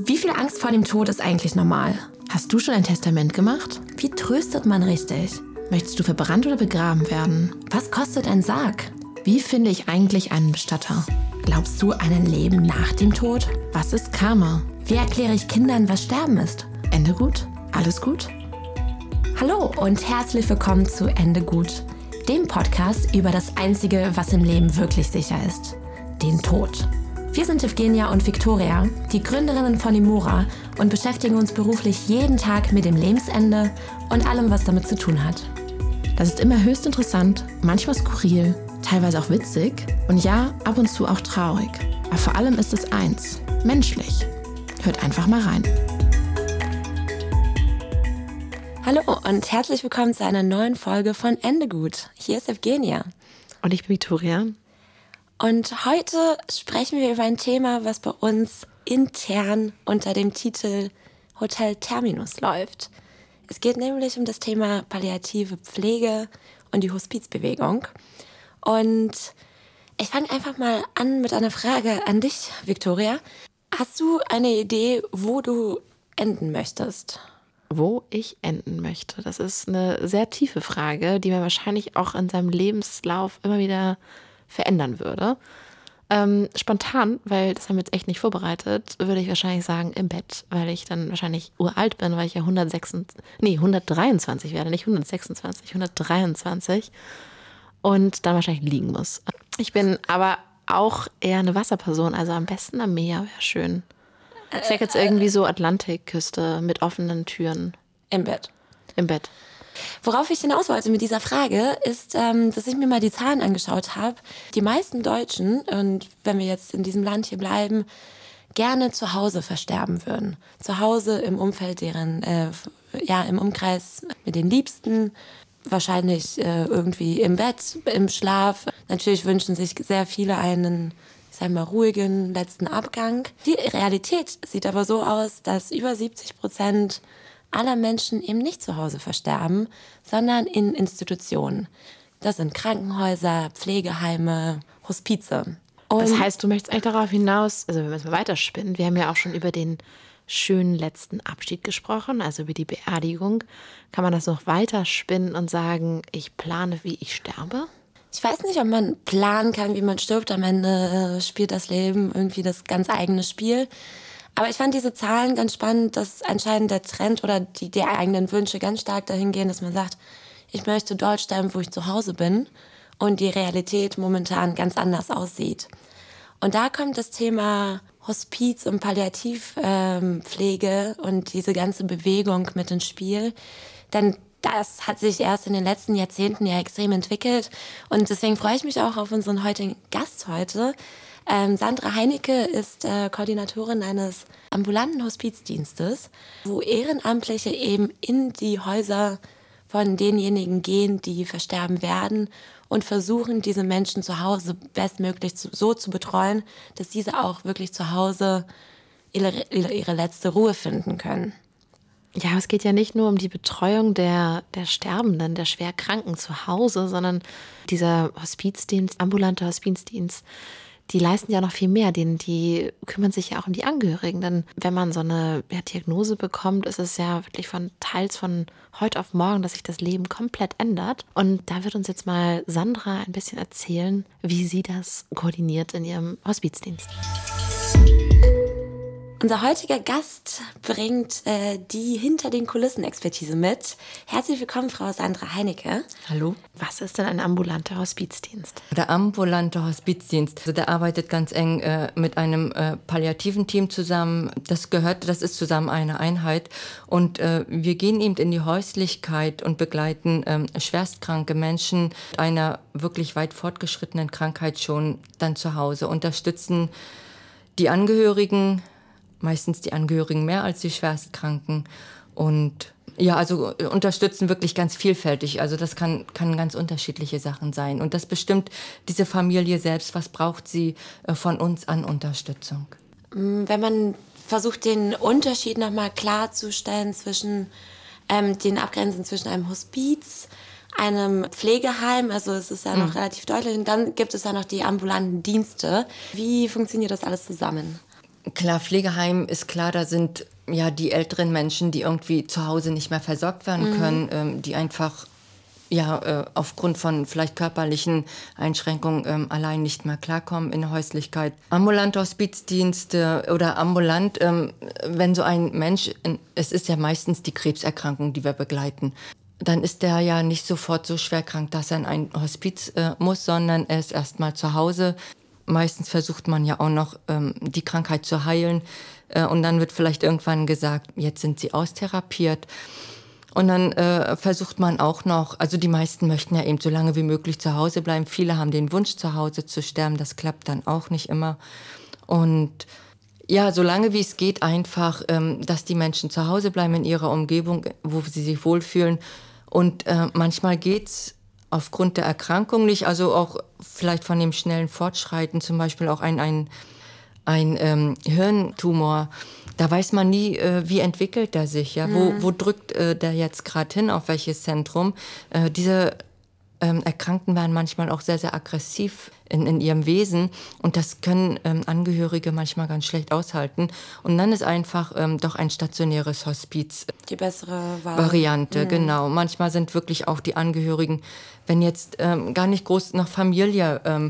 Wie viel Angst vor dem Tod ist eigentlich normal? Hast du schon ein Testament gemacht? Wie tröstet man richtig? Möchtest du verbrannt oder begraben werden? Was kostet ein Sarg? Wie finde ich eigentlich einen Bestatter? Glaubst du an ein Leben nach dem Tod? Was ist Karma? Wie erkläre ich Kindern, was Sterben ist? Ende gut? Alles gut? Hallo und herzlich willkommen zu Ende gut, dem Podcast über das Einzige, was im Leben wirklich sicher ist: den Tod. Wir sind Evgenia und Viktoria, die Gründerinnen von Imora, und beschäftigen uns beruflich jeden Tag mit dem Lebensende und allem, was damit zu tun hat. Das ist immer höchst interessant, manchmal skurril, teilweise auch witzig und ja, ab und zu auch traurig. Aber vor allem ist es eins: menschlich. Hört einfach mal rein. Hallo und herzlich willkommen zu einer neuen Folge von Ende gut. Hier ist Evgenia. Und ich bin Viktoria. Und heute sprechen wir über ein Thema, was bei uns intern unter dem Titel Hotel Terminus läuft. Es geht nämlich um das Thema palliative Pflege und die Hospizbewegung. Und ich fange einfach mal an mit einer Frage an dich, Viktoria. Hast du eine Idee, wo du enden möchtest? Wo ich enden möchte, das ist eine sehr tiefe Frage, die man wahrscheinlich auch in seinem Lebenslauf immer wieder verändern würde. Spontan, weil das haben wir jetzt echt nicht vorbereitet, würde ich wahrscheinlich sagen im Bett, weil ich dann wahrscheinlich uralt bin, weil ich ja 123 werde, nicht 126, 123 und dann wahrscheinlich liegen muss. Ich bin aber auch eher eine Wasserperson, also am besten am Meer wäre schön. Ich sag jetzt irgendwie so Atlantikküste mit offenen Türen. Im Bett. Im Bett. Worauf ich hinaus wollte mit dieser Frage ist, dass ich mir mal die Zahlen angeschaut habe. Die meisten Deutschen, und wenn wir jetzt in diesem Land hier bleiben, gerne zu Hause versterben würden. Zu Hause im Umfeld im Umkreis mit den Liebsten, wahrscheinlich irgendwie im Bett, im Schlaf. Natürlich wünschen sich sehr viele einen, ich sag mal, ruhigen letzten Abgang. Die Realität sieht aber so aus, dass über 70% aller Menschen eben nicht zu Hause versterben, sondern in Institutionen. Das sind Krankenhäuser, Pflegeheime, Hospize. Das heißt, du möchtest eigentlich darauf hinaus, also wenn wir es mal weiterspinnen, wir haben ja auch schon über den schönen letzten Abschied gesprochen, also über die Beerdigung. Kann man das noch weiterspinnen und sagen, ich plane, wie ich sterbe? Ich weiß nicht, ob man planen kann, wie man stirbt. Am Ende spielt das Leben irgendwie das ganz eigene Spiel. Aber ich fand diese Zahlen ganz spannend, dass anscheinend der Trend oder die eigenen Wünsche ganz stark dahin gehen, dass man sagt, ich möchte dort sterben, wo ich zu Hause bin, und die Realität momentan ganz anders aussieht. Und da kommt das Thema Hospiz und Palliativpflege und diese ganze Bewegung mit ins Spiel. Denn das hat sich erst in den letzten Jahrzehnten ja extrem entwickelt. Und deswegen freue ich mich auch auf unseren heutigen Gast heute. Sandra Heinecke ist Koordinatorin eines ambulanten Hospizdienstes, wo Ehrenamtliche eben in die Häuser von denjenigen gehen, die versterben werden, und versuchen, diese Menschen zu Hause bestmöglich so zu betreuen, dass diese auch wirklich zu Hause ihre letzte Ruhe finden können. Ja, aber es geht ja nicht nur um die Betreuung der Sterbenden, der Schwerkranken zu Hause, sondern dieser Hospizdienst, ambulante Hospizdienst, die leisten ja noch viel mehr, die kümmern sich ja auch um die Angehörigen. Denn wenn man so eine Diagnose bekommt, ist es ja wirklich teils von heute auf morgen, dass sich das Leben komplett ändert. Und da wird uns jetzt mal Sandra ein bisschen erzählen, wie sie das koordiniert in ihrem Hospizdienst. Unser heutiger Gast bringt die Hinter-den-Kulissen-Expertise mit. Herzlich willkommen, Frau Sandra Heinecke. Hallo. Was ist denn ein ambulanter Hospizdienst? Der ambulante Hospizdienst, also der arbeitet ganz eng mit einem palliativen Team zusammen. Das ist zusammen eine Einheit. Und wir gehen eben in die Häuslichkeit und begleiten schwerstkranke Menschen mit einer wirklich weit fortgeschrittenen Krankheit schon dann zu Hause, unterstützen die Angehörigen, meistens die Angehörigen mehr als die Schwerstkranken, und ja, also unterstützen wirklich ganz vielfältig. Also das kann ganz unterschiedliche Sachen sein. Und das bestimmt diese Familie selbst, was braucht sie von uns an Unterstützung. Wenn man versucht, den Unterschied nochmal klarzustellen zwischen den Abgrenzen zwischen einem Hospiz, einem Pflegeheim, also es ist ja noch relativ deutlich, und dann gibt es ja noch die ambulanten Dienste. Wie funktioniert das alles zusammen? Klar, Pflegeheim ist klar, da sind ja die älteren Menschen, die irgendwie zu Hause nicht mehr versorgt werden können, die einfach aufgrund von vielleicht körperlichen Einschränkungen allein nicht mehr klarkommen in der Häuslichkeit. Ambulante Hospizdienste oder ambulant, wenn so ein Mensch, es ist ja meistens die Krebserkrankung, die wir begleiten, dann ist der ja nicht sofort so schwer krank, dass er in ein Hospiz muss, sondern er ist erstmal zu Hause. Meistens versucht man ja auch noch, die Krankheit zu heilen. Und dann wird vielleicht irgendwann gesagt, jetzt sind sie austherapiert. Und dann versucht man auch noch, also die meisten möchten ja eben so lange wie möglich zu Hause bleiben. Viele haben den Wunsch, zu Hause zu sterben. Das klappt dann auch nicht immer. Und ja, so lange wie es geht, einfach, dass die Menschen zu Hause bleiben in ihrer Umgebung, wo sie sich wohlfühlen. Und manchmal geht's aufgrund der Erkrankung nicht, also auch vielleicht von dem schnellen Fortschreiten, zum Beispiel auch ein Hirntumor. Da weiß man nie, wie entwickelt der sich, ja? Wo drückt der jetzt gerade hin, auf welches Zentrum. Diese Erkrankten werden manchmal auch sehr, sehr aggressiv in ihrem Wesen und das können Angehörige manchmal ganz schlecht aushalten. Und dann ist einfach doch ein stationäres Hospiz die bessere Variante, genau. Manchmal sind wirklich auch die Angehörigen, wenn jetzt gar nicht groß noch Familie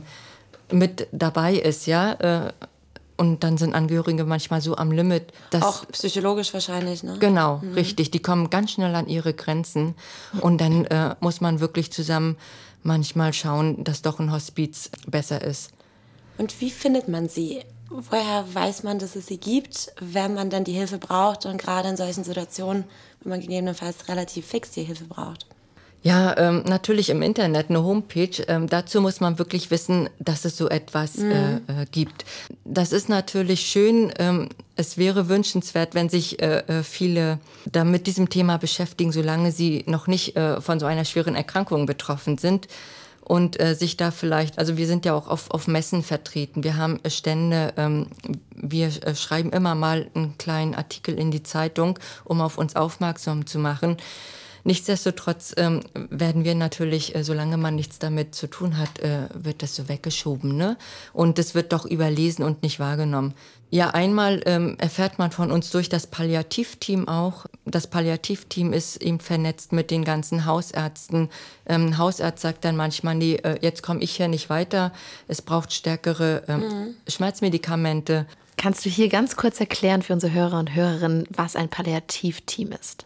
mit dabei ist, ja, und dann sind Angehörige manchmal so am Limit. Dass auch psychologisch wahrscheinlich, ne? Genau, richtig. Die kommen ganz schnell an ihre Grenzen. Und dann muss man wirklich zusammen manchmal schauen, dass doch ein Hospiz besser ist. Und wie findet man sie? Woher weiß man, dass es sie gibt, wenn man dann die Hilfe braucht und gerade in solchen Situationen, wenn man gegebenenfalls relativ fix die Hilfe braucht? Ja, natürlich im Internet eine Homepage. Dazu muss man wirklich wissen, dass es so etwas gibt. Das ist natürlich schön. Es wäre wünschenswert, wenn sich viele da mit diesem Thema beschäftigen, solange sie noch nicht von so einer schweren Erkrankung betroffen sind. Und sich da vielleicht, also wir sind ja auch auf Messen vertreten. Wir haben Stände, wir schreiben immer mal einen kleinen Artikel in die Zeitung, um auf uns aufmerksam zu machen. Nichtsdestotrotz werden wir natürlich, solange man nichts damit zu tun hat, wird das so weggeschoben, ne? Und es wird doch überlesen und nicht wahrgenommen. Ja, einmal erfährt man von uns durch das Palliativteam auch. Das Palliativteam ist eben vernetzt mit den ganzen Hausärzten. Hausarzt sagt dann manchmal, nee, jetzt komme ich hier nicht weiter. Es braucht stärkere Schmerzmedikamente. Kannst du hier ganz kurz erklären für unsere Hörer und Hörerinnen, was ein Palliativteam ist?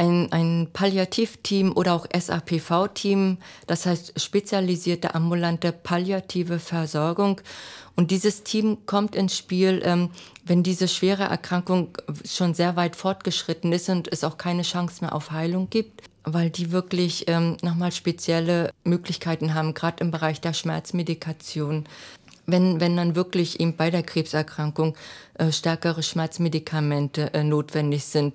Ein Palliativteam oder auch SAPV-Team, das heißt spezialisierte ambulante palliative Versorgung. Und dieses Team kommt ins Spiel, wenn diese schwere Erkrankung schon sehr weit fortgeschritten ist und es auch keine Chance mehr auf Heilung gibt, weil die wirklich nochmal spezielle Möglichkeiten haben, gerade im Bereich der Schmerzmedikation. Wenn dann wirklich eben bei der Krebserkrankung stärkere Schmerzmedikamente notwendig sind.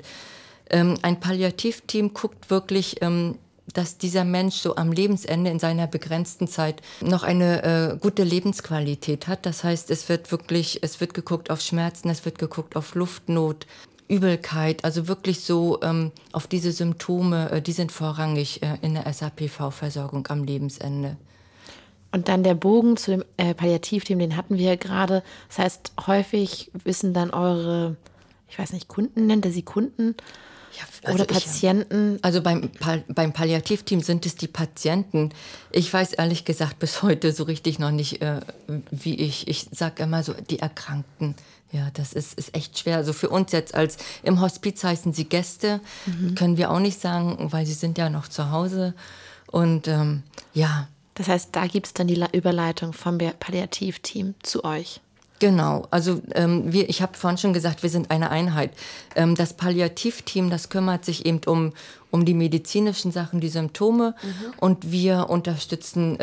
Ein Palliativteam guckt wirklich, dass dieser Mensch so am Lebensende in seiner begrenzten Zeit noch eine gute Lebensqualität hat. Das heißt, es wird geguckt auf Schmerzen, es wird geguckt auf Luftnot, Übelkeit, also wirklich so auf diese Symptome, die sind vorrangig in der SAPV-Versorgung am Lebensende. Und dann der Bogen zu dem Palliativteam, den hatten wir ja gerade. Das heißt, häufig wissen dann eure, ich weiß nicht, Kunden, nennt ihr sie Kunden? Ja, also oder Patienten? Also beim Palliativteam sind es die Patienten. Ich weiß ehrlich gesagt bis heute so richtig noch nicht, wie ich sage immer so, die Erkrankten. Ja, das ist echt schwer. Also für uns jetzt im Hospiz heißen sie Gäste, können wir auch nicht sagen, weil sie sind ja noch zu Hause. Und ja. Das heißt, da gibt es dann die Überleitung vom Palliativteam zu euch. Genau, also ich habe vorhin schon gesagt, wir sind eine Einheit. Das Palliativteam, das kümmert sich eben um die medizinischen Sachen, die Symptome und wir unterstützen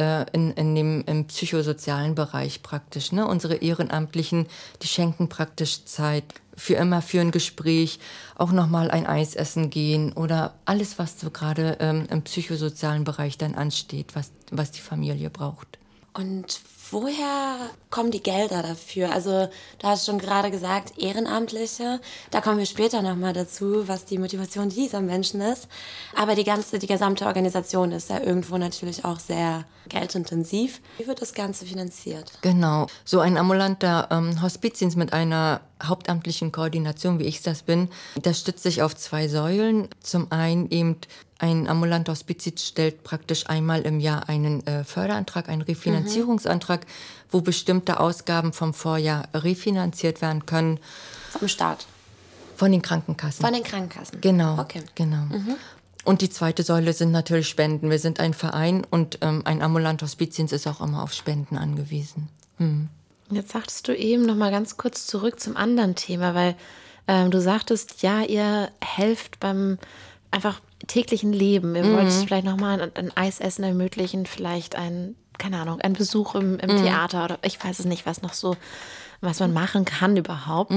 im psychosozialen Bereich praktisch. Ne? Unsere Ehrenamtlichen, die schenken praktisch Zeit für ein Gespräch, auch nochmal ein Eis essen gehen oder alles, was so gerade im psychosozialen Bereich dann ansteht, was die Familie braucht. Und Woher kommen die Gelder dafür? Also du hast schon gerade gesagt, Ehrenamtliche. Da kommen wir später nochmal dazu, was die Motivation dieser Menschen ist. Aber die gesamte Organisation ist ja irgendwo natürlich auch sehr geldintensiv. Wie wird das Ganze finanziert? Genau. So ein ambulanter Hospizdienst mit einer hauptamtlichen Koordination, wie ich das bin, das stützt sich auf 2 Säulen. Zum einen eben ein ambulanter Hospizdienst stellt praktisch einmal im Jahr einen Förderantrag, einen Refinanzierungsantrag, wo bestimmte Ausgaben vom Vorjahr refinanziert werden können. Vom Staat? Von den Krankenkassen. Von den Krankenkassen? Genau, Okay. genau. Und die zweite Säule sind natürlich Spenden. Wir sind ein Verein und ein ambulanter Hospizdienst ist auch immer auf Spenden angewiesen. Jetzt sagtest du eben noch mal ganz kurz zurück zum anderen Thema, weil du sagtest, ja, ihr helft beim einfach täglichen Leben. Ihr wollt vielleicht noch mal ein Eisessen ermöglichen, vielleicht ein Besuch im Theater oder ich weiß es nicht, was man machen kann überhaupt.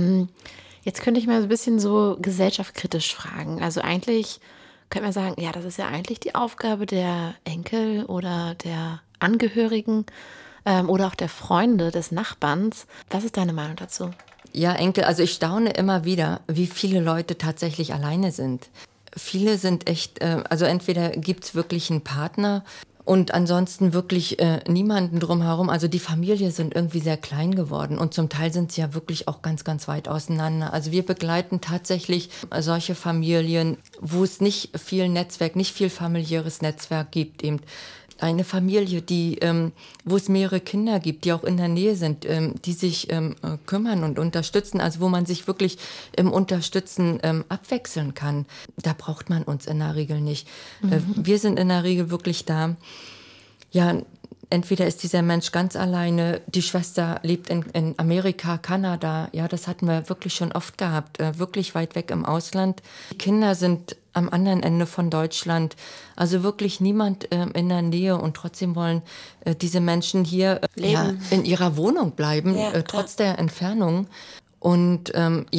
Jetzt könnte ich mal so ein bisschen so gesellschaftskritisch fragen. Also eigentlich könnte man sagen, ja, das ist ja eigentlich die Aufgabe der Enkel oder der Angehörigen oder auch der Freunde des Nachbarns. Was ist deine Meinung dazu? Ja, Enkel, also ich staune immer wieder, wie viele Leute tatsächlich alleine sind. Viele sind echt, also entweder gibt es wirklich einen Partner und ansonsten wirklich niemanden drumherum. Also die Familie sind irgendwie sehr klein geworden und zum Teil sind sie ja wirklich auch ganz, ganz weit auseinander. Also wir begleiten tatsächlich solche Familien, wo es nicht viel Netzwerk, nicht viel familiäres Netzwerk gibt, eben eine Familie, wo es mehrere Kinder gibt, die auch in der Nähe sind, die sich kümmern und unterstützen, also wo man sich wirklich im Unterstützen abwechseln kann. Da braucht man uns in der Regel nicht. Wir sind in der Regel wirklich da. Ja, entweder ist dieser Mensch ganz alleine, die Schwester lebt in Amerika, Kanada, ja, das hatten wir wirklich schon oft gehabt, wirklich weit weg im Ausland. Die Kinder sind am anderen Ende von Deutschland, also wirklich niemand in der Nähe und trotzdem wollen diese Menschen hier in ihrer Wohnung bleiben, trotz der Entfernung. Und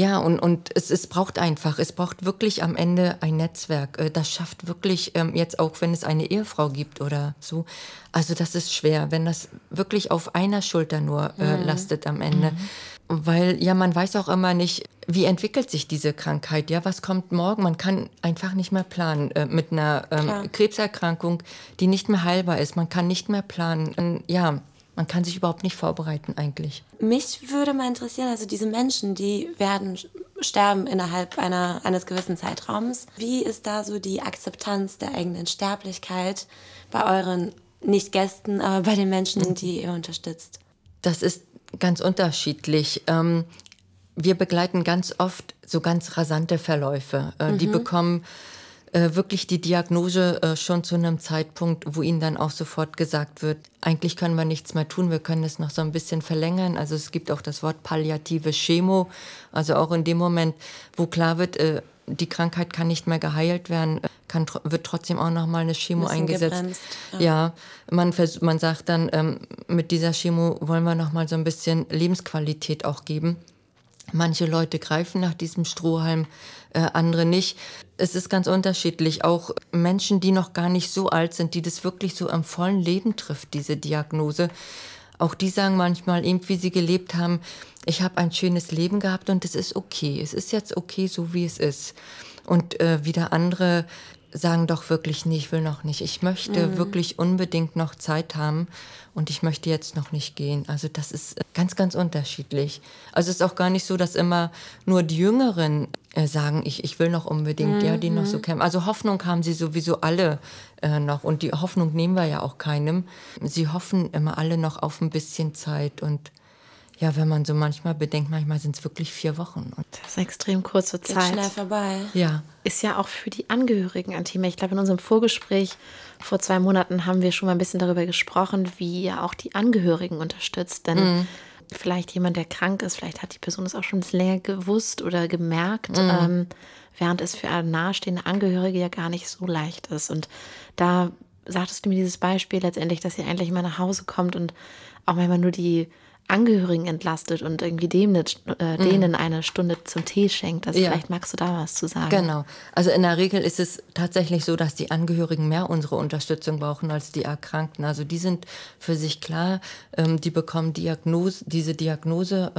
es braucht wirklich am Ende ein Netzwerk. Das schafft wirklich jetzt auch, wenn es eine Ehefrau gibt oder so. Also das ist schwer, wenn das wirklich auf einer Schulter nur lastet am Ende. Weil ja, man weiß auch immer nicht, wie entwickelt sich diese Krankheit. Ja, was kommt morgen? Man kann einfach nicht mehr planen mit einer Krebserkrankung, die nicht mehr heilbar ist. Man kann nicht mehr planen. Ja, man kann sich überhaupt nicht vorbereiten eigentlich. Mich würde mal interessieren, also diese Menschen, die sterben innerhalb eines gewissen Zeitraums. Wie ist da so die Akzeptanz der eigenen Sterblichkeit bei euren, nicht Gästen, aber bei den Menschen, die ihr unterstützt? Das ist ganz unterschiedlich. Wir begleiten ganz oft so ganz rasante Verläufe. Die bekommen wirklich die Diagnose schon zu einem Zeitpunkt, wo ihnen dann auch sofort gesagt wird, eigentlich können wir nichts mehr tun, wir können es noch so ein bisschen verlängern. Also es gibt auch das Wort palliative Chemo, also auch in dem Moment, wo klar wird, die Krankheit kann nicht mehr geheilt werden, wird trotzdem auch noch mal eine Chemo eingesetzt. Gebremst, ja, man sagt dann, mit dieser Chemo wollen wir noch mal so ein bisschen Lebensqualität auch geben. Manche Leute greifen nach diesem Strohhalm, andere nicht. Es ist ganz unterschiedlich. Auch Menschen, die noch gar nicht so alt sind, die das wirklich so am vollen Leben trifft, diese Diagnose, auch die sagen manchmal, eben wie sie gelebt haben, ich habe ein schönes Leben gehabt und es ist okay. Es ist jetzt okay, so wie es ist. Und wieder andere sagen doch wirklich, nee, ich will noch nicht. Ich möchte wirklich unbedingt noch Zeit haben und ich möchte jetzt noch nicht gehen. Also das ist ganz, ganz unterschiedlich. Also es ist auch gar nicht so, dass immer nur die Jüngeren sagen, ich will noch unbedingt, ja, die noch so kämpfen. Also Hoffnung haben sie sowieso alle noch und die Hoffnung nehmen wir ja auch keinem. Sie hoffen immer alle noch auf ein bisschen Zeit und ja, wenn man so manchmal bedenkt, manchmal sind es wirklich 4 Wochen. Und das ist eine extrem kurze Zeit. Geht schnell vorbei. ja. Ist ja auch für die Angehörigen ein Thema. Ich glaube, in unserem Vorgespräch vor 2 Monaten haben wir schon mal ein bisschen darüber gesprochen, wie ihr auch die Angehörigen unterstützt. Denn vielleicht jemand, der krank ist, vielleicht hat die Person das auch schon länger gewusst oder gemerkt, während es für eine nahestehende Angehörige ja gar nicht so leicht ist. Und da sagtest du mir dieses Beispiel letztendlich, dass ihr endlich mal nach Hause kommt und auch manchmal nur die Angehörigen entlastet und irgendwie denen eine Stunde zum Tee schenkt. Also vielleicht magst du da was zu sagen. Genau. Also in der Regel ist es tatsächlich so, dass die Angehörigen mehr unsere Unterstützung brauchen als die Erkrankten. Also die sind für sich klar, die bekommen diese Diagnose,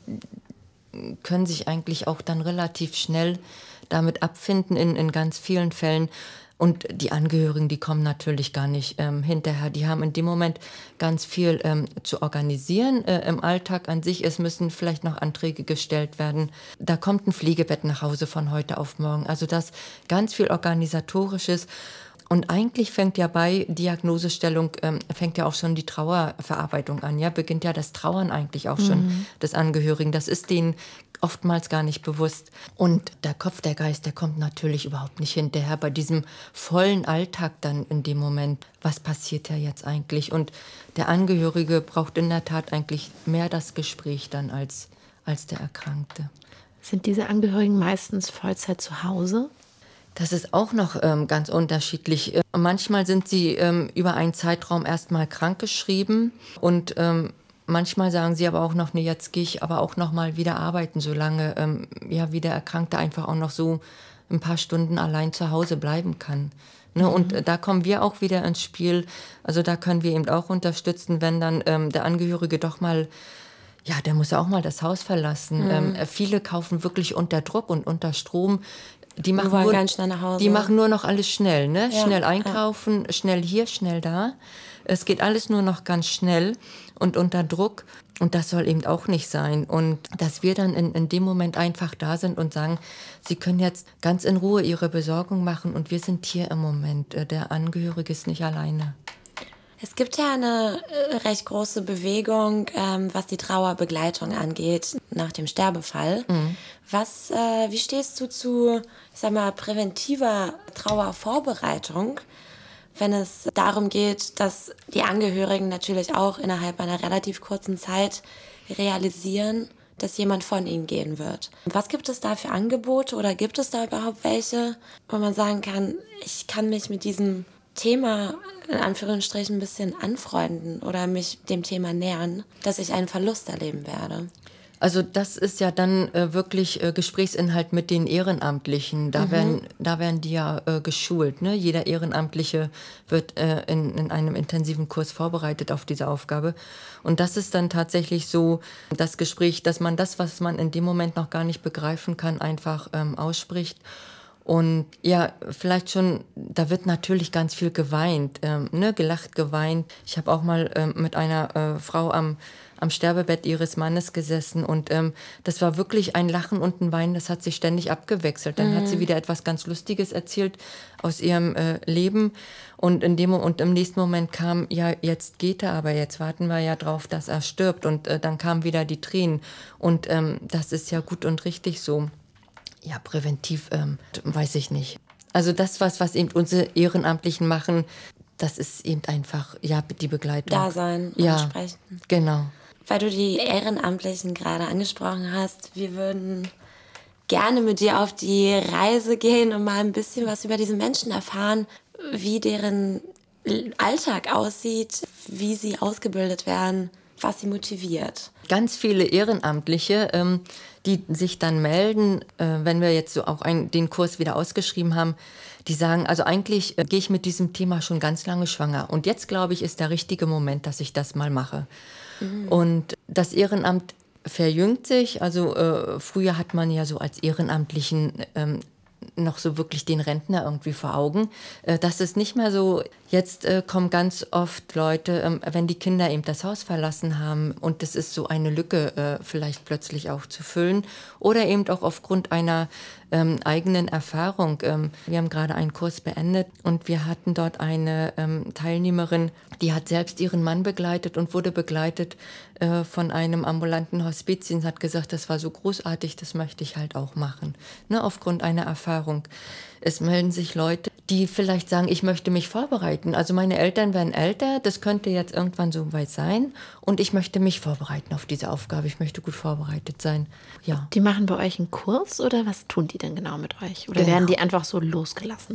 können sich eigentlich auch dann relativ schnell damit abfinden in ganz vielen Fällen. Und die Angehörigen, die kommen natürlich gar nicht hinterher. Die haben in dem Moment ganz viel zu organisieren im Alltag an sich. Es müssen vielleicht noch Anträge gestellt werden. Da kommt ein Pflegebett nach Hause von heute auf morgen. Also das ganz viel Organisatorisches. Und eigentlich fängt ja bei Diagnosestellung, fängt ja auch schon die Trauerverarbeitung an. Ja? Beginnt ja das Trauern eigentlich auch schon des Angehörigen. Das ist denen oftmals gar nicht bewusst. Und der Kopf, der Geist, der kommt natürlich überhaupt nicht hinterher bei diesem vollen Alltag dann in dem Moment. Was passiert ja jetzt eigentlich? Und der Angehörige braucht in der Tat eigentlich mehr das Gespräch dann als der Erkrankte. Sind diese Angehörigen meistens Vollzeit zu Hause? Das ist auch noch ganz unterschiedlich. Manchmal sind sie über einen Zeitraum erstmal krankgeschrieben und manchmal sagen sie aber auch noch, nee, jetzt gehe ich aber auch noch mal wieder arbeiten, solange wie der Erkrankte einfach auch noch so ein paar Stunden allein zu Hause bleiben kann. Ne? Und da kommen wir auch wieder ins Spiel. Also da können wir eben auch unterstützen, wenn dann der Angehörige doch mal, ja, der muss ja auch mal das Haus verlassen. Viele kaufen wirklich unter Druck und unter Strom. Die machen ganz schnell nach Hause. Die machen nur noch alles schnell, ne? Ja, schnell einkaufen, schnell hier, schnell da. Es geht alles nur noch ganz schnell und unter Druck. Und das soll eben auch nicht sein. Und dass wir dann in dem Moment einfach da sind und sagen, Sie können jetzt ganz in Ruhe Ihre Besorgung machen und wir sind hier im Moment. Der Angehörige ist nicht alleine. Es gibt ja eine recht große Bewegung, was die Trauerbegleitung angeht, nach dem Sterbefall. Wie stehst du zu, ich sag mal, präventiver Trauervorbereitung, wenn es darum geht, dass die Angehörigen natürlich auch innerhalb einer relativ kurzen Zeit realisieren, dass jemand von ihnen gehen wird? Was gibt es da für Angebote oder gibt es da überhaupt welche, wo man sagen kann, ich kann mich mit diesem Thema in Anführungsstrichen ein bisschen anfreunden oder mich dem Thema nähern, dass ich einen Verlust erleben werde? Also das ist ja dann wirklich Gesprächsinhalt mit den Ehrenamtlichen. Da werden die ja geschult. Ne? Jeder Ehrenamtliche wird in einem intensiven Kurs vorbereitet auf diese Aufgabe. Und das ist dann tatsächlich so das Gespräch, dass man das, was man in dem Moment noch gar nicht begreifen kann, einfach ausspricht. Und ja, vielleicht schon, da wird natürlich ganz viel geweint, gelacht, geweint. Ich habe auch mal mit einer Frau am Sterbebett ihres Mannes gesessen und das war wirklich ein Lachen und ein Weinen, das hat sich ständig abgewechselt. Dann hat sie wieder etwas ganz Lustiges erzählt aus ihrem Leben und im nächsten Moment kam, ja, jetzt geht er, aber jetzt warten wir ja drauf, dass er stirbt und dann kamen wieder die Tränen und das ist ja gut und richtig so. Ja, präventiv, weiß ich nicht. Also das, was eben unsere Ehrenamtlichen machen, das ist eben einfach, ja, die Begleitung. Da sein, ja, ansprechen. Genau. Weil du die Ehrenamtlichen gerade angesprochen hast, wir würden gerne mit dir auf die Reise gehen und mal ein bisschen was über diese Menschen erfahren, wie deren Alltag aussieht, wie sie ausgebildet werden, was sie motiviert. Ganz viele Ehrenamtliche, die sich dann melden, wenn wir jetzt so auch den Kurs wieder ausgeschrieben haben, die sagen, also eigentlich gehe ich mit diesem Thema schon ganz lange schwanger. Und jetzt, glaube ich, ist der richtige Moment, dass ich das mal mache. Und das Ehrenamt verjüngt sich. Also früher hat man ja so als Ehrenamtlichen noch so wirklich den Rentner irgendwie vor Augen. Das ist nicht mehr so. Jetzt kommen ganz oft Leute, wenn die Kinder eben das Haus verlassen haben und das ist so eine Lücke vielleicht plötzlich auch zu füllen oder eben auch aufgrund einer eigenen Erfahrung. Wir haben gerade einen Kurs beendet und wir hatten dort eine Teilnehmerin, die hat selbst ihren Mann begleitet und wurde begleitet von einem ambulanten Hospizdienst, hat gesagt, das war so großartig, das möchte ich halt auch machen, ne, aufgrund einer Erfahrung. Es melden sich Leute, die vielleicht sagen, ich möchte mich vorbereiten. Also meine Eltern werden älter, das könnte jetzt irgendwann so weit sein und ich möchte mich vorbereiten auf diese Aufgabe. Ich möchte gut vorbereitet sein. Ja. Die machen bei euch einen Kurs oder was tun die denn genau mit euch? Oder werden die einfach so losgelassen?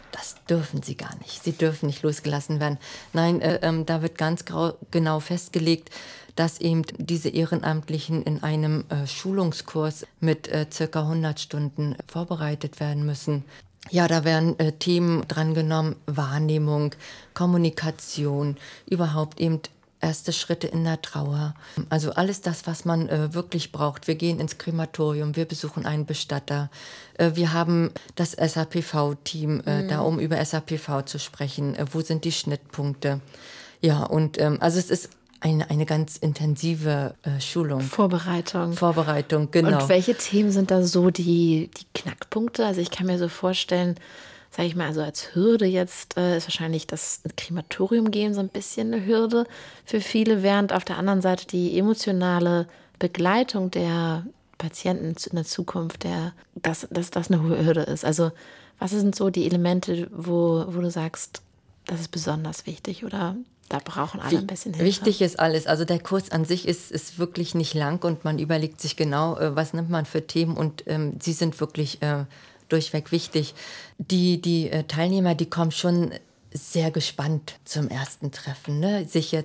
das dürfen sie gar nicht. Sie dürfen nicht losgelassen werden. Nein, da wird ganz genau festgelegt, dass eben diese Ehrenamtlichen in einem Schulungskurs mit circa 100 Stunden vorbereitet werden müssen. Ja, da werden Themen drangenommen, Wahrnehmung, Kommunikation, überhaupt eben erste Schritte in der Trauer. Also alles das, was man wirklich braucht. Wir gehen ins Krematorium, wir besuchen einen Bestatter. Wir haben das SAPV-Team da, um über SAPV zu sprechen. Wo sind die Schnittpunkte? Ja, und also es ist eine ganz intensive Schulung. Vorbereitung, genau. Und welche Themen sind da so die Knackpunkte? Also ich kann mir so vorstellen, sage ich mal, also als Hürde jetzt ist wahrscheinlich das Krematorium gehen so ein bisschen eine Hürde für viele, während auf der anderen Seite die emotionale Begleitung der Patienten in der Zukunft, dass das eine hohe Hürde ist. Also was sind so die Elemente, wo du sagst, das ist besonders wichtig oder da brauchen alle ein bisschen Hilfe? Wichtig ist alles. Also der Kurs an sich ist wirklich nicht lang und man überlegt sich genau, was nimmt man für Themen und sie sind wirklich durchweg wichtig. Die Teilnehmer, die kommen schon sehr gespannt zum ersten Treffen. Ne?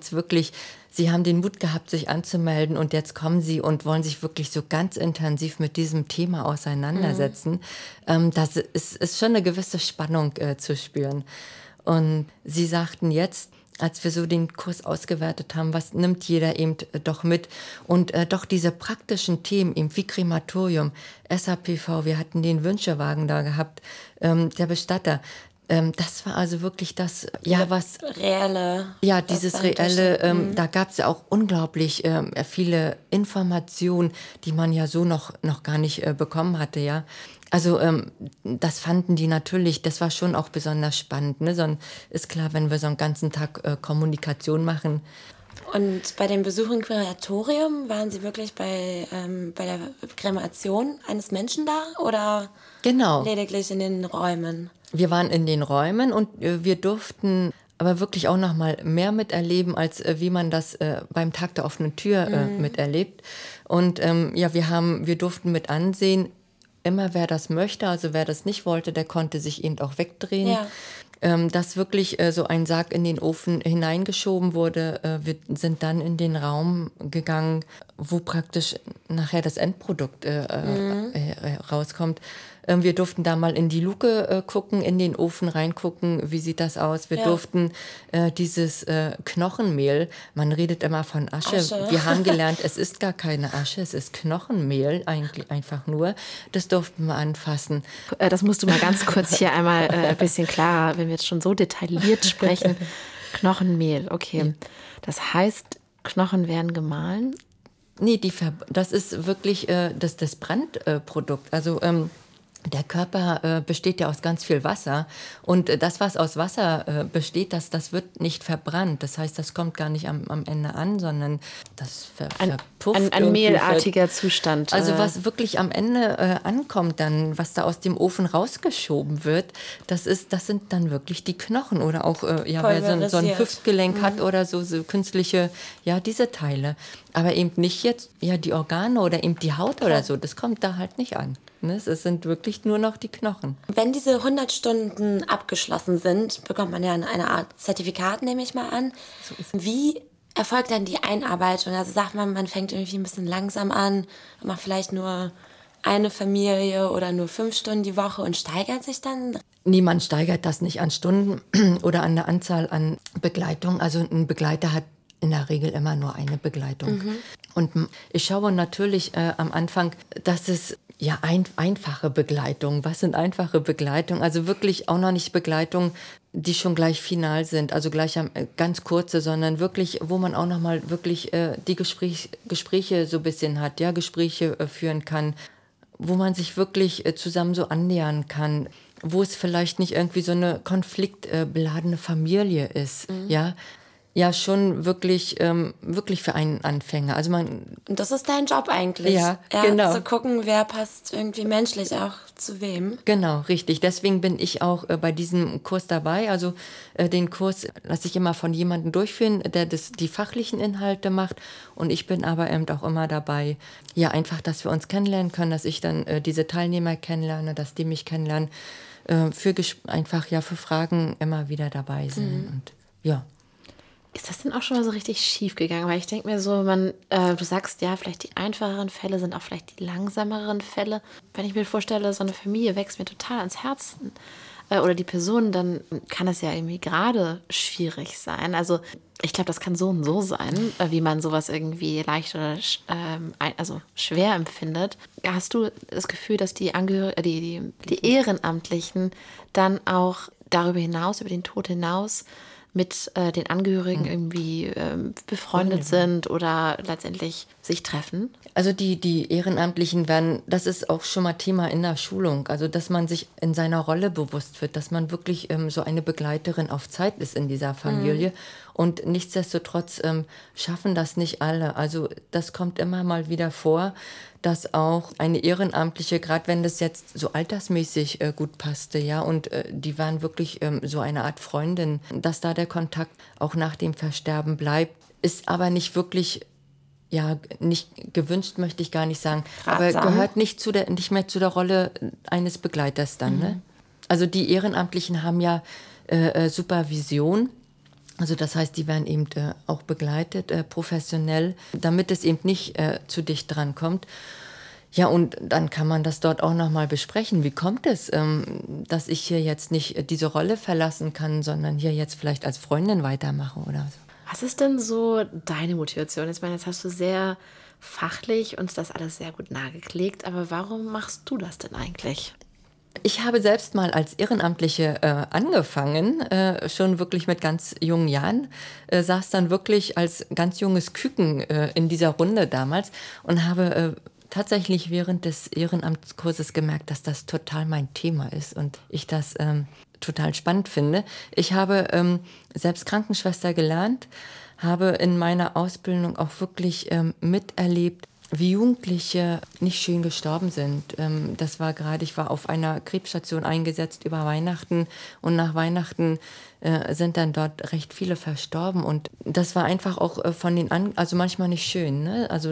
Sie haben den Mut gehabt, sich anzumelden und jetzt kommen sie und wollen sich wirklich so ganz intensiv mit diesem Thema auseinandersetzen. Das ist schon eine gewisse Spannung zu spüren. Und sie sagten jetzt, als wir so den Kurs ausgewertet haben, was nimmt jeder eben doch mit und doch diese praktischen Themen eben wie Krematorium, SAPV, wir hatten den Wünschewagen da gehabt, der Bestatter, das war also wirklich das, ja, was... Reelle. Ja, dieses Reelle, da gab es ja auch unglaublich viele Informationen, die man ja so noch gar nicht bekommen hatte, ja. Also das fanden die natürlich, das war schon auch besonders spannend. Ne? Ist klar, wenn wir so einen ganzen Tag Kommunikation machen. Und bei dem Besuch im Krematorium waren Sie wirklich bei der Kremation eines Menschen da oder genau. Lediglich in den Räumen? Wir waren in den Räumen und wir durften aber wirklich auch noch mal mehr miterleben, als wie man das beim Tag der offenen Tür miterlebt. Und wir durften mit ansehen, immer wer das möchte, also wer das nicht wollte, der konnte sich eben auch wegdrehen. Ja. Dass wirklich so ein Sarg in den Ofen hineingeschoben wurde. Wir sind dann in den Raum gegangen, wo praktisch nachher das Endprodukt rauskommt. Wir durften da mal in die Luke gucken, in den Ofen reingucken, wie sieht das aus. Wir durften dieses Knochenmehl, man redet immer von Asche. Wir haben gelernt, es ist gar keine Asche, es ist Knochenmehl, eigentlich einfach nur. Das durften wir anfassen. Das musst du mal ganz kurz hier einmal ein bisschen klarer, wenn wir jetzt schon so detailliert sprechen. Knochenmehl, okay. Das heißt, Knochen werden gemahlen? Nee, das ist wirklich das Brandprodukt. Also der Körper besteht ja aus ganz viel Wasser und das, was aus Wasser besteht, das wird nicht verbrannt. Das heißt, das kommt gar nicht am Ende an, sondern das verpufft. Ein mehlartiger Zustand. Also was wirklich am Ende ankommt dann, was da aus dem Ofen rausgeschoben wird, das sind dann wirklich die Knochen oder auch, wer so ein Hüftgelenk hat oder so künstliche, diese Teile. Aber eben nicht jetzt die Organe oder eben die Haut oder so, das kommt da halt nicht an. Es sind wirklich nur noch die Knochen. Wenn diese 100 Stunden abgeschlossen sind, bekommt man ja eine Art Zertifikat, nehme ich mal an. So ist es. Wie erfolgt dann die Einarbeitung? Also sagt man fängt irgendwie ein bisschen langsam an, macht vielleicht nur eine Familie oder nur 5 Stunden die Woche und steigert sich dann? Niemand steigert das nicht an Stunden oder an der Anzahl an Begleitungen. Also ein Begleiter hat in der Regel immer nur eine Begleitung. Und ich schaue natürlich am Anfang, dass es einfache Begleitungen. Was sind einfache Begleitungen? Also wirklich auch noch nicht Begleitungen, die schon gleich final sind, also gleich ganz kurze, sondern wirklich, wo man auch noch mal wirklich die Gespräche so ein bisschen hat, Gespräche führen kann, wo man sich wirklich zusammen so annähern kann, wo es vielleicht nicht irgendwie so eine konfliktbeladene Familie ist, Ja, schon wirklich für einen Anfänger. Also und das ist dein Job eigentlich. Ja, genau. Zu gucken, wer passt irgendwie menschlich auch zu wem. Genau, richtig. Deswegen bin ich auch bei diesem Kurs dabei. Also den Kurs lasse ich immer von jemandem durchführen, der die fachlichen Inhalte macht. Und ich bin aber eben auch immer dabei, einfach, dass wir uns kennenlernen können, dass ich dann diese Teilnehmer kennenlerne, dass die mich kennenlernen. für Fragen immer wieder dabei sind. Und ja. Ist das denn auch schon mal so richtig schief gegangen? Weil ich denke mir so, du sagst ja, vielleicht die einfacheren Fälle sind auch vielleicht die langsameren Fälle. Wenn ich mir vorstelle, so eine Familie wächst mir total ans Herzen oder die Person, dann kann es ja irgendwie gerade schwierig sein. Also ich glaube, das kann so und so sein, wie man sowas irgendwie leicht oder also schwer empfindet. Hast du das Gefühl, dass die Ehrenamtlichen dann auch darüber hinaus, über den Tod hinaus, mit den Angehörigen irgendwie befreundet sind oder letztendlich sich treffen? Also die Ehrenamtlichen das ist auch schon mal Thema in der Schulung, also dass man sich in seiner Rolle bewusst wird, dass man wirklich so eine Begleiterin auf Zeit ist in dieser Familie. Und nichtsdestotrotz schaffen das nicht alle. Also das kommt immer mal wieder vor, dass auch eine Ehrenamtliche, gerade wenn das jetzt so altersmäßig gut passte, ja, und die waren wirklich so eine Art Freundin, dass da der Kontakt auch nach dem Versterben bleibt, ist aber nicht wirklich, ja, nicht gewünscht, möchte ich gar nicht sagen, Ratsam. aber gehört nicht mehr zu der Rolle eines Begleiters dann. Ne? Also die Ehrenamtlichen haben ja Supervision. Also das heißt, die werden eben auch begleitet, professionell, damit es eben nicht zu dicht dran kommt. Ja, und dann kann man das dort auch nochmal besprechen. Wie kommt es, dass ich hier jetzt nicht diese Rolle verlassen kann, sondern hier jetzt vielleicht als Freundin weitermache oder so. Was ist denn so deine Motivation? Ich meine, jetzt hast du sehr fachlich uns das alles sehr gut nahegelegt, aber warum machst du das denn eigentlich? Ich habe selbst mal als Ehrenamtliche angefangen, schon wirklich mit ganz jungen Jahren, saß dann wirklich als ganz junges Küken in dieser Runde damals und habe tatsächlich während des Ehrenamtskurses gemerkt, dass das total mein Thema ist und ich das total spannend finde. Ich habe selbst Krankenschwester gelernt, habe in meiner Ausbildung auch wirklich miterlebt, wie Jugendliche nicht schön gestorben sind. Ich war auf einer Krebsstation eingesetzt über Weihnachten und nach Weihnachten sind dann dort recht viele verstorben und das war einfach auch also manchmal nicht schön. Ne? Also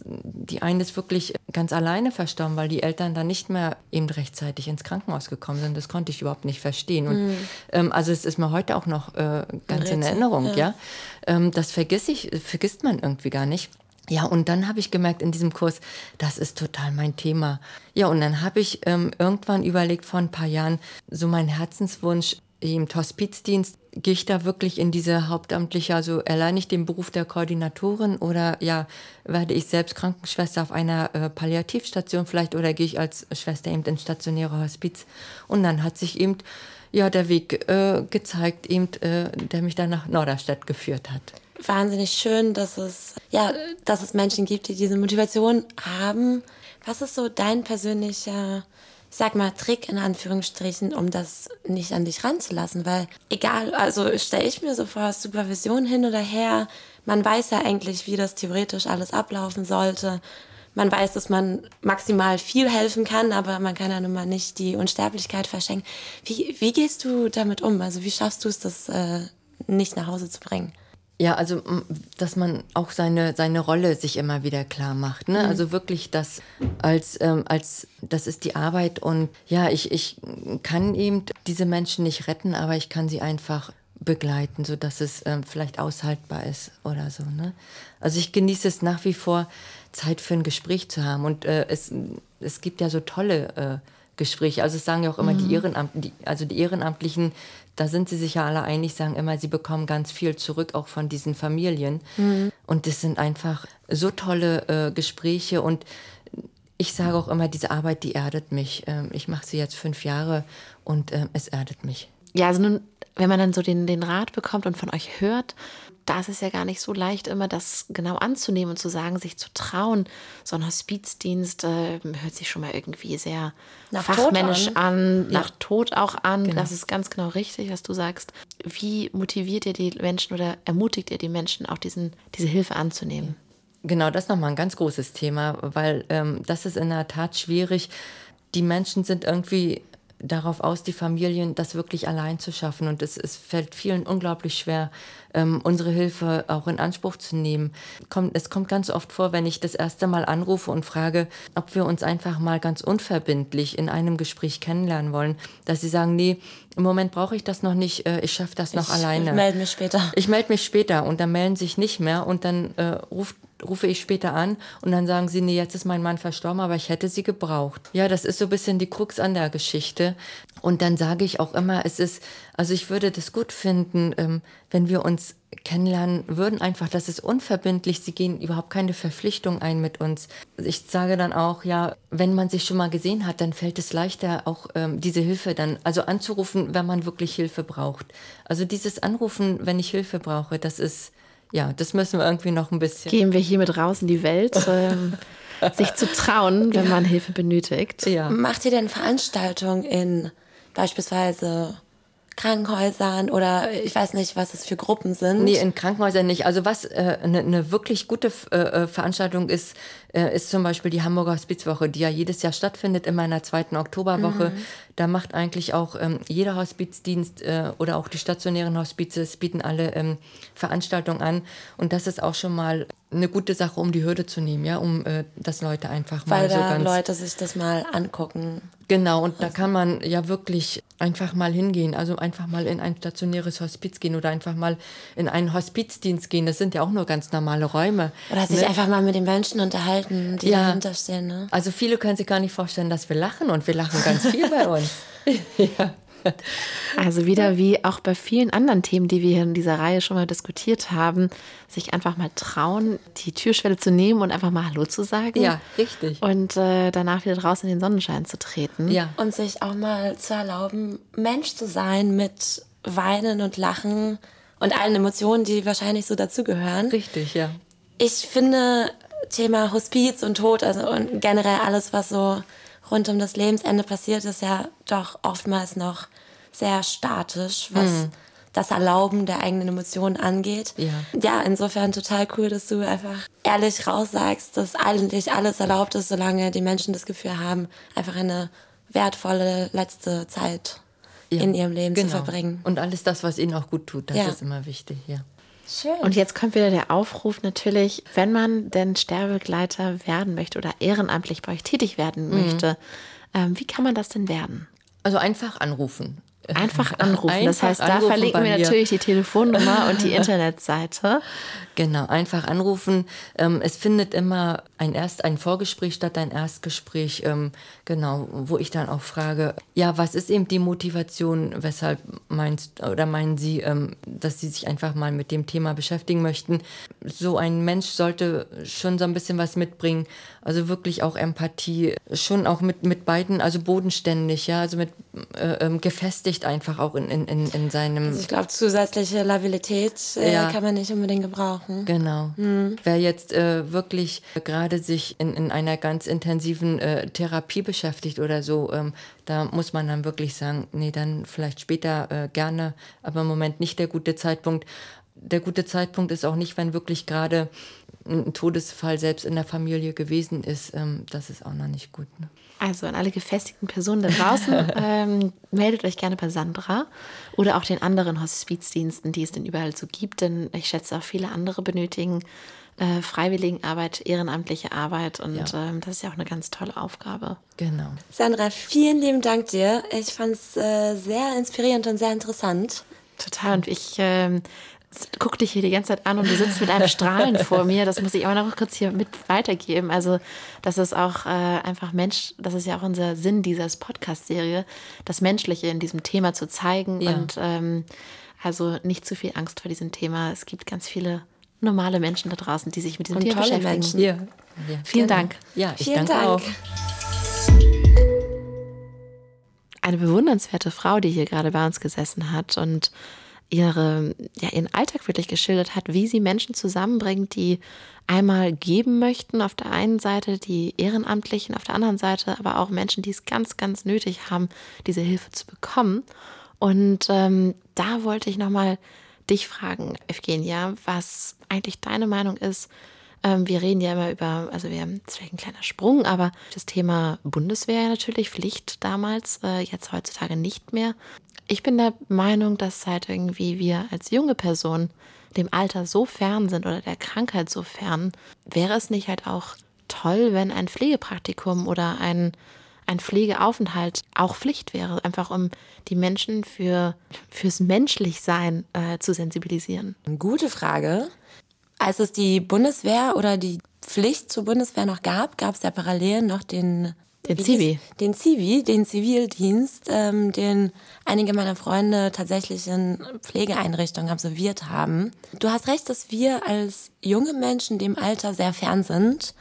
die eine ist wirklich ganz alleine verstorben, weil die Eltern dann nicht mehr eben rechtzeitig ins Krankenhaus gekommen sind. Das konnte ich überhaupt nicht verstehen. Und also es ist mir heute auch noch ganz in Erinnerung. Ja? Das vergisst man irgendwie gar nicht. Ja, und dann habe ich gemerkt in diesem Kurs, das ist total mein Thema. Ja, und dann habe ich irgendwann überlegt, vor ein paar Jahren, so mein Herzenswunsch im Hospizdienst, gehe ich da wirklich in diese hauptamtliche, also erlerne ich den Beruf der Koordinatorin oder ja, werde ich selbst Krankenschwester auf einer Palliativstation vielleicht oder gehe ich als Schwester eben ins stationäre Hospiz. Und dann hat sich eben der Weg gezeigt, der mich dann nach Norderstedt geführt hat. Wahnsinnig schön, dass es Menschen gibt, die diese Motivation haben. Was ist so dein persönlicher, ich sag mal, Trick in Anführungsstrichen, um das nicht an dich ranzulassen? Weil egal, also stelle ich mir so vor, Supervision hin oder her, man weiß ja eigentlich, wie das theoretisch alles ablaufen sollte. Man weiß, dass man maximal viel helfen kann, aber man kann ja nun mal nicht die Unsterblichkeit verschenken. Wie gehst du damit um? Also wie schaffst du es, das nicht nach Hause zu bringen? Ja, also dass man auch seine Rolle sich immer wieder klar macht. Ne? Also wirklich das als das ist die Arbeit und ja, ich kann eben diese Menschen nicht retten, aber ich kann sie einfach begleiten, sodass es vielleicht aushaltbar ist oder so. Ne? Also ich genieße es nach wie vor, Zeit für ein Gespräch zu haben und es gibt ja so tolle Gespräche. Also es sagen ja auch immer die Ehrenamtlichen, da sind sie sich ja alle einig, sagen immer, sie bekommen ganz viel zurück, auch von diesen Familien. Und das sind einfach so tolle Gespräche und ich sage auch immer, diese Arbeit, die erdet mich. Ich mache sie jetzt 5 Jahre und es erdet mich. Ja, also nun, wenn man dann so den Rat bekommt und von euch hört, da ist es ja gar nicht so leicht, immer das genau anzunehmen und zu sagen, sich zu trauen. So ein Hospizdienst hört sich schon mal irgendwie sehr nach fachmännisch an, Ja. nach Tod auch an. Genau. Das ist ganz genau richtig, was du sagst. Wie motiviert ihr die Menschen oder ermutigt ihr die Menschen, auch diese Hilfe anzunehmen? Genau, das ist nochmal ein ganz großes Thema, weil das ist in der Tat schwierig. Die Menschen sind irgendwie darauf aus, die Familien das wirklich allein zu schaffen. Und es fällt vielen unglaublich schwer, unsere Hilfe auch in Anspruch zu nehmen. Es kommt ganz oft vor, wenn ich das erste Mal anrufe und frage, ob wir uns einfach mal ganz unverbindlich in einem Gespräch kennenlernen wollen, dass sie sagen, nee, im Moment brauche ich das noch nicht, ich schaffe das noch alleine. Ich melde mich später. Ich melde mich später und dann melden sich nicht mehr und dann rufe ich später an und dann sagen sie, nee, jetzt ist mein Mann verstorben, aber ich hätte sie gebraucht. Ja, das ist so ein bisschen die Krux an der Geschichte. Und dann sage ich auch immer, ich würde das gut finden, wenn wir uns kennenlernen würden, einfach, das ist unverbindlich, sie gehen überhaupt keine Verpflichtung ein mit uns. Ich sage dann auch, ja, wenn man sich schon mal gesehen hat, dann fällt es leichter, auch diese Hilfe dann, also anzurufen, wenn man wirklich Hilfe braucht. Also dieses Anrufen, wenn ich Hilfe brauche, das müssen wir irgendwie noch ein bisschen... Gehen wir hiermit raus in die Welt, sich zu trauen, wenn man Hilfe benötigt. Ja. Macht ihr denn Veranstaltungen in beispielsweise Krankenhäusern oder ich weiß nicht, was es für Gruppen sind? Nee, in Krankenhäusern nicht. Also was eine wirklich gute Veranstaltung ist zum Beispiel die Hamburger Hospizwoche, die ja jedes Jahr stattfindet, immer in der 2. Oktoberwoche. Da macht eigentlich auch jeder Hospizdienst oder auch die stationären Hospize bieten alle Veranstaltungen an. Und das ist auch schon mal eine gute Sache, um die Hürde zu nehmen, ja, um dass Leute einfach mal weil so da ganz... Leute sich das mal angucken. Genau, und da kann man ja wirklich einfach mal hingehen, also einfach mal in ein stationäres Hospiz gehen oder einfach mal in einen Hospizdienst gehen. Das sind ja auch nur ganz normale Räume. Oder sich einfach mal mit den Menschen unterhalten, die dahinter stehen. Ne? Also viele können sich gar nicht vorstellen, dass wir lachen und wir lachen ganz viel bei uns. Ja. Also wieder wie auch bei vielen anderen Themen, die wir hier in dieser Reihe schon mal diskutiert haben, sich einfach mal trauen, die Türschwelle zu nehmen und einfach mal Hallo zu sagen. Ja, richtig. Und danach wieder draußen in den Sonnenschein zu treten. Ja. Und sich auch mal zu erlauben, Mensch zu sein mit Weinen und Lachen und allen Emotionen, die wahrscheinlich so dazugehören. Richtig, ja. Ich finde Thema Hospiz und Tod, also und generell alles, was so rund um das Lebensende passiert, ist ja doch oftmals noch sehr statisch, was das Erlauben der eigenen Emotionen angeht. Ja, insofern total cool, dass du einfach ehrlich raussagst, dass eigentlich alles erlaubt ist, solange die Menschen das Gefühl haben, einfach eine wertvolle letzte Zeit in ihrem Leben zu verbringen. Und alles das, was ihnen auch gut tut, das ist immer wichtig, ja. Schön. Und jetzt kommt wieder der Aufruf natürlich, wenn man denn Sterbebegleiter werden möchte oder ehrenamtlich bei euch tätig werden möchte, wie kann man das denn werden? Also einfach anrufen. Einfach anrufen. Das heißt, da anrufen verlinken wir bei mir. natürlich die Telefonnummer und die Internetseite. Genau, einfach anrufen. Es findet immer ein Vorgespräch statt, ein Erstgespräch, wo ich dann auch frage, ja, was ist eben die Motivation, weshalb meinen Sie, dass Sie sich einfach mal mit dem Thema beschäftigen möchten? So ein Mensch sollte schon so ein bisschen was mitbringen, also wirklich auch Empathie, schon auch mit beiden, also bodenständig, ja, also mit gefestigt einfach auch in seinem... Also ich glaube, zusätzliche Labilität kann man nicht unbedingt gebrauchen. Genau. Wer jetzt wirklich gerade sich in einer ganz intensiven Therapie beschäftigt oder so, da muss man dann wirklich sagen, nee, dann vielleicht später gerne, aber im Moment nicht der gute Zeitpunkt. Der gute Zeitpunkt ist auch nicht, wenn wirklich gerade ein Todesfall selbst in der Familie gewesen ist. Das ist auch noch nicht gut. Ne? Also an alle gefestigten Personen da draußen, meldet euch gerne bei Sandra oder auch den anderen Hospizdiensten, die es denn überall so gibt, denn ich schätze auch viele andere benötigen Freiwilligenarbeit, ehrenamtliche Arbeit und das ist ja auch eine ganz tolle Aufgabe. Genau. Sandra, vielen lieben Dank dir. Ich fand es sehr inspirierend und sehr interessant. Total, und ich guck dich hier die ganze Zeit an und du sitzt mit einem Strahlen vor mir. Das muss ich aber noch kurz hier mit weitergeben. Also das ist auch einfach das ist ja auch unser Sinn dieser Podcast-Serie, das Menschliche in diesem Thema zu zeigen und also nicht zu viel Angst vor diesem Thema. Es gibt ganz viele normale Menschen da draußen, die sich mit diesem Thema beschäftigen. Menschen. Ja. Vielen Dank. Ja, ich Vielen danke Dank. auch. Eine bewundernswerte Frau, die hier gerade bei uns gesessen hat und ihren Alltag wirklich geschildert hat, wie sie Menschen zusammenbringt, die einmal geben möchten auf der einen Seite, die Ehrenamtlichen auf der anderen Seite, aber auch Menschen, die es ganz, ganz nötig haben, diese Hilfe zu bekommen. Und da wollte ich nochmal dich fragen, Evgenia, was eigentlich deine Meinung ist, Wir reden ja immer über, also das ist vielleicht ein kleiner Sprung, aber das Thema Bundeswehr natürlich, Pflicht damals, jetzt heutzutage nicht mehr. Ich bin der Meinung, dass halt irgendwie wir als junge Person dem Alter so fern sind oder der Krankheit so fern, wäre es nicht halt auch toll, wenn ein Pflegepraktikum oder ein Pflegeaufenthalt auch Pflicht wäre, einfach um die Menschen fürs Menschlichsein zu sensibilisieren. Gute Frage. Als es die Bundeswehr oder die Pflicht zur Bundeswehr noch gab es ja parallel noch den Zivildienst, den einige meiner Freunde tatsächlich in Pflegeeinrichtungen absolviert haben. Du hast recht, dass wir als junge Menschen dem Alter sehr fern sind.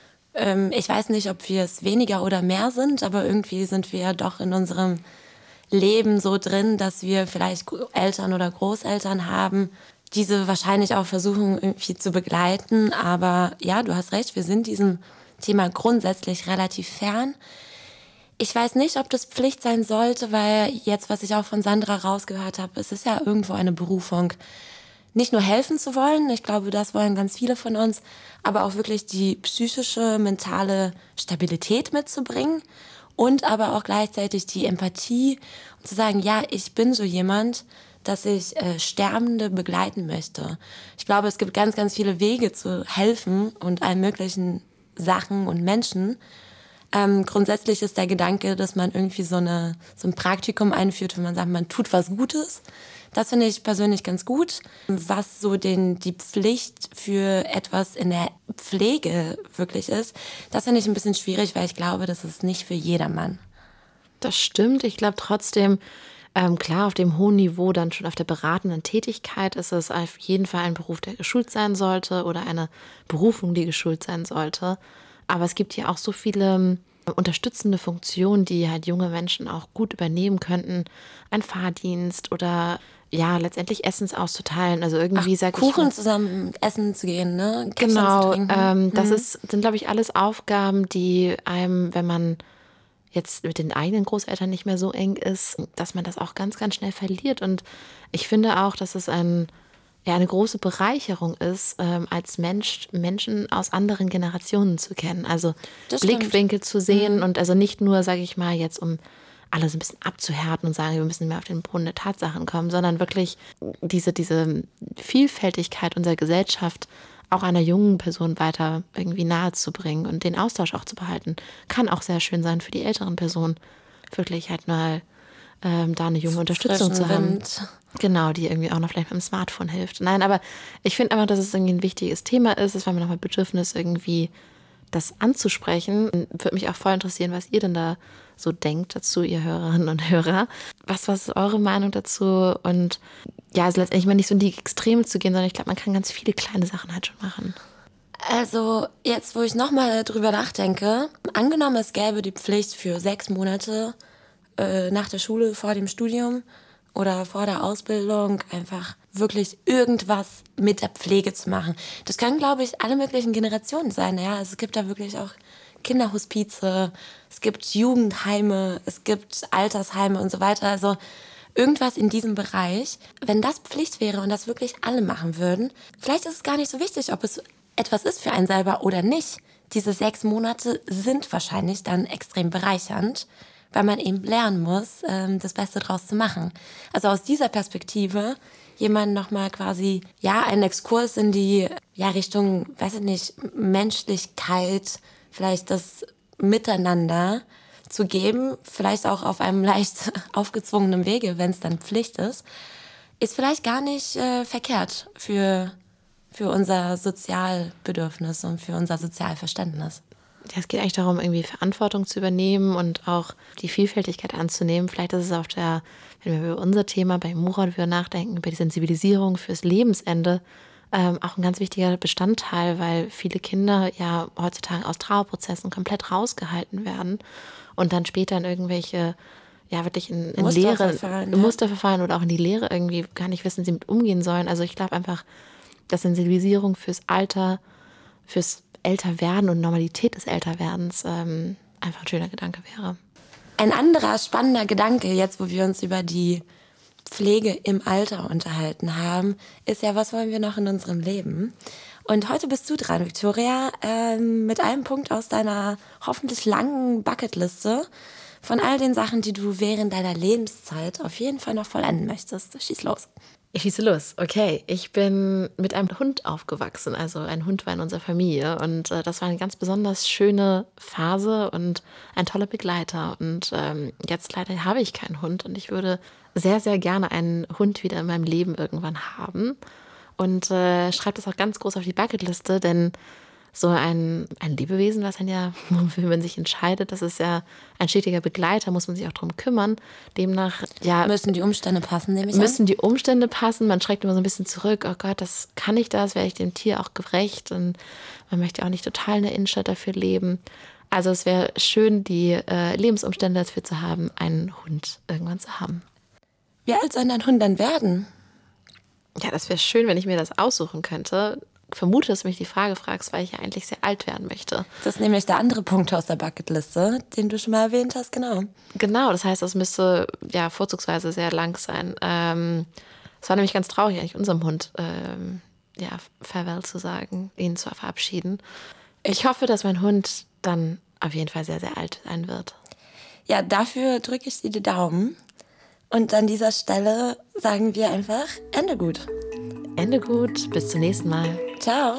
Ich weiß nicht, ob wir es weniger oder mehr sind, aber irgendwie sind wir doch in unserem Leben so drin, dass wir vielleicht Eltern oder Großeltern haben, diese wahrscheinlich auch versuchen irgendwie zu begleiten. Aber ja, du hast recht, wir sind diesem Thema grundsätzlich relativ fern. Ich weiß nicht, ob das Pflicht sein sollte, weil jetzt, was ich auch von Sandra rausgehört habe, es ist ja irgendwo eine Berufung, nicht nur helfen zu wollen, ich glaube, das wollen ganz viele von uns, aber auch wirklich die psychische, mentale Stabilität mitzubringen und aber auch gleichzeitig die Empathie und zu sagen, ja, ich bin so jemand, dass ich Sterbende begleiten möchte. Ich glaube, es gibt ganz, ganz viele Wege zu helfen und allen möglichen Sachen und Menschen. Grundsätzlich ist der Gedanke, dass man irgendwie so ein Praktikum einführt, wenn man sagt, man tut was Gutes. Das finde ich persönlich ganz gut. Was so die Pflicht für etwas in der Pflege wirklich ist, das finde ich ein bisschen schwierig, weil ich glaube, das ist nicht für jedermann. Das stimmt. Ich glaube trotzdem, klar, auf dem hohen Niveau, dann schon auf der beratenden Tätigkeit ist es auf jeden Fall ein Beruf, der geschult sein sollte oder eine Berufung, die geschult sein sollte. Aber es gibt ja auch so viele unterstützende Funktionen, die halt junge Menschen auch gut übernehmen könnten. Ein Fahrdienst oder ja, letztendlich Essens auszuteilen. Also irgendwie Kuchen zusammen essen zu gehen, ne? Genau, das sind, glaube ich, alles Aufgaben, die einem, wenn man jetzt mit den eigenen Großeltern nicht mehr so eng ist, dass man das auch ganz, ganz schnell verliert. Und ich finde auch, dass es eine große Bereicherung ist, als Menschen aus anderen Generationen zu kennen. Also das Blickwinkel zu sehen und also nicht nur, sage ich mal, jetzt um alle so ein bisschen abzuhärten und sagen, wir müssen mehr auf den Boden der Tatsachen kommen, sondern wirklich diese Vielfältigkeit unserer Gesellschaft auch einer jungen Person weiter irgendwie nahe zu bringen und den Austausch auch zu behalten. Kann auch sehr schön sein für die älteren Personen, wirklich halt mal da eine junge Unterstützung zu haben. Genau, die irgendwie auch noch vielleicht mit dem Smartphone hilft. Nein, aber ich finde einfach, dass es irgendwie ein wichtiges Thema ist. Es war mir nochmal Bedürfnis, irgendwie das anzusprechen. Würde mich auch voll interessieren, was ihr denn da so denkt dazu, ihr Hörerinnen und Hörer. Was ist eure Meinung dazu? Und ja, also letztendlich mal nicht so in die Extreme zu gehen, sondern ich glaube, man kann ganz viele kleine Sachen halt schon machen. Also jetzt, wo ich nochmal drüber nachdenke, angenommen, es gäbe die Pflicht für 6 Monate nach der Schule, vor dem Studium oder vor der Ausbildung, einfach wirklich irgendwas mit der Pflege zu machen. Das können, glaube ich, alle möglichen Generationen sein. Ja? Also es gibt da wirklich auch Kinderhospize, es gibt Jugendheime, es gibt Altersheime und so weiter. Also irgendwas in diesem Bereich. Wenn das Pflicht wäre und das wirklich alle machen würden, vielleicht ist es gar nicht so wichtig, ob es etwas ist für einen selber oder nicht. Diese 6 Monate sind wahrscheinlich dann extrem bereichernd, weil man eben lernen muss, das Beste draus zu machen. Also aus dieser Perspektive jemanden nochmal quasi, einen Exkurs in die Richtung, weiß ich nicht, Menschlichkeit, vielleicht das Miteinander zu geben, vielleicht auch auf einem leicht aufgezwungenen Wege, wenn es dann Pflicht ist vielleicht gar nicht verkehrt für unser Sozialbedürfnis und für unser Sozialverständnis. Ja, es geht eigentlich darum, irgendwie Verantwortung zu übernehmen und auch die Vielfältigkeit anzunehmen. Vielleicht ist es wenn wir über unser Thema bei Murat nachdenken, über die Sensibilisierung fürs Lebensende, auch ein ganz wichtiger Bestandteil, weil viele Kinder ja heutzutage aus Trauerprozessen komplett rausgehalten werden und dann später in irgendwelche, wirklich in Muster verfallen oder auch in die Lehre irgendwie gar nicht wissen, wie sie mit umgehen sollen. Also ich glaube einfach, dass Sensibilisierung fürs Alter, fürs Älterwerden und Normalität des Älterwerdens einfach ein schöner Gedanke wäre. Ein anderer spannender Gedanke, jetzt wo wir uns über die Pflege im Alter unterhalten haben, ist ja, was wollen wir noch in unserem Leben? Und heute bist du dran, Victoria, mit einem Punkt aus deiner hoffentlich langen Bucketliste von all den Sachen, die du während deiner Lebenszeit auf jeden Fall noch vollenden möchtest. Schieß los. Ich schieße los. Okay, ich bin mit einem Hund aufgewachsen. Also ein Hund war in unserer Familie und das war eine ganz besonders schöne Phase und ein toller Begleiter. Und jetzt leider habe ich keinen Hund und ich würde sehr, sehr gerne einen Hund wieder in meinem Leben irgendwann haben. Und schreibe das auch ganz groß auf die Bucketliste, denn so ein Lebewesen, was dann ja, wofür man sich entscheidet, das ist ja ein stetiger Begleiter, muss man sich auch drum kümmern. Demnach, ja. Müssen die Umstände passen, nehme ich an? Müssen die Umstände passen. Man schreckt immer so ein bisschen zurück. Oh Gott, kann ich das? Wäre ich dem Tier auch gerecht? Und man möchte auch nicht total in der Innenstadt dafür leben. Also es wäre schön, die Lebensumstände dafür zu haben, einen Hund irgendwann zu haben. Wie alt soll dein Hund dann werden? Ja, das wäre schön, wenn ich mir das aussuchen könnte. Ich vermute, dass du mich die Frage fragst, weil ich ja eigentlich sehr alt werden möchte. Das ist nämlich der andere Punkt aus der Bucketliste, den du schon mal erwähnt hast, genau. Genau, das heißt, das müsste ja vorzugsweise sehr lang sein. Es war nämlich ganz traurig, eigentlich unserem Hund Farewell zu sagen, ihn zu verabschieden. Ich hoffe, dass mein Hund dann auf jeden Fall sehr, sehr alt sein wird. Ja, dafür drücke ich dir die Daumen. Und an dieser Stelle sagen wir einfach Ende gut. Ende gut, bis zum nächsten Mal. Ciao.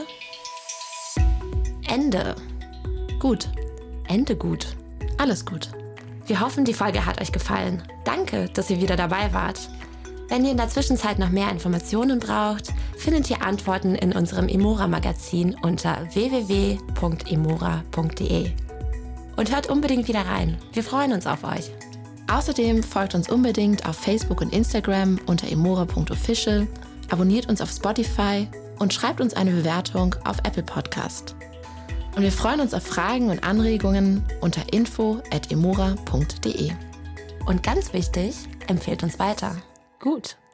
Ende. Gut. Ende gut. Alles gut. Wir hoffen, die Folge hat euch gefallen. Danke, dass ihr wieder dabei wart. Wenn ihr in der Zwischenzeit noch mehr Informationen braucht, findet ihr Antworten in unserem Emora-Magazin unter www.emora.de. Und hört unbedingt wieder rein. Wir freuen uns auf euch. Außerdem folgt uns unbedingt auf Facebook und Instagram unter emora.official, abonniert uns auf Spotify und schreibt uns eine Bewertung auf Apple Podcast. Und wir freuen uns auf Fragen und Anregungen unter info@emora.de. Und ganz wichtig, empfehlt uns weiter. Gut.